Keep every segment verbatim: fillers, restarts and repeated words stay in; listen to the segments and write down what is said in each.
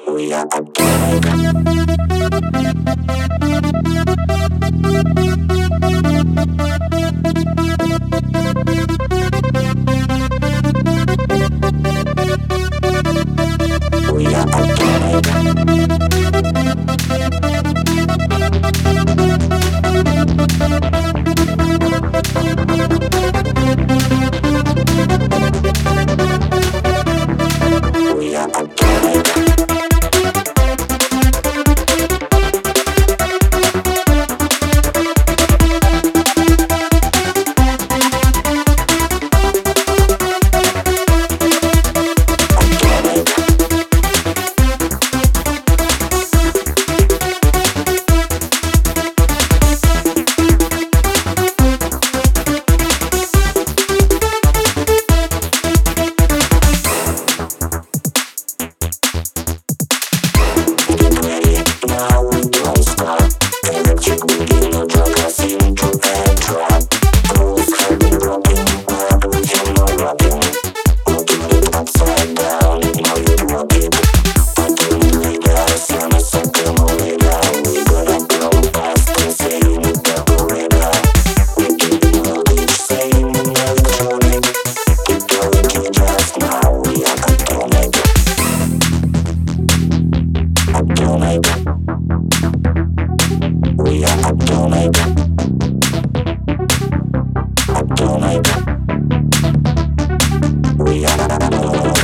We are atomic. We are atomic. We are atomic. Now we don't stop. Electric boogie, no drug, I seem to bad drop. Rules can be broken, but we can no rocking. Looking it upside down, now you rock it. Putting it legal, son of something illegal. We gonna blow past and say you need the gorilla. We keep it loaded, saying electronic. Keep going to just now, we are atomic. Atomic. We are atomic. Atomic. We are atomic.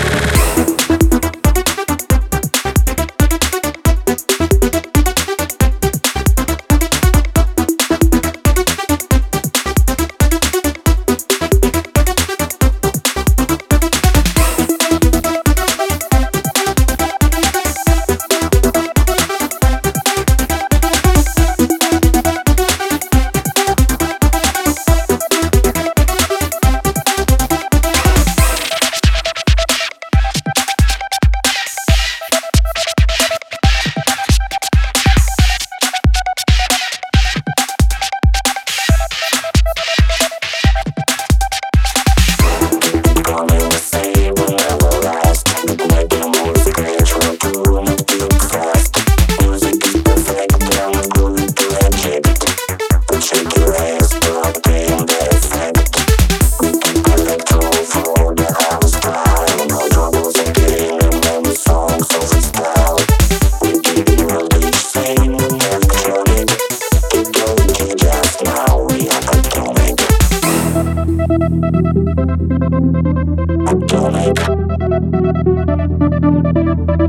Atomic.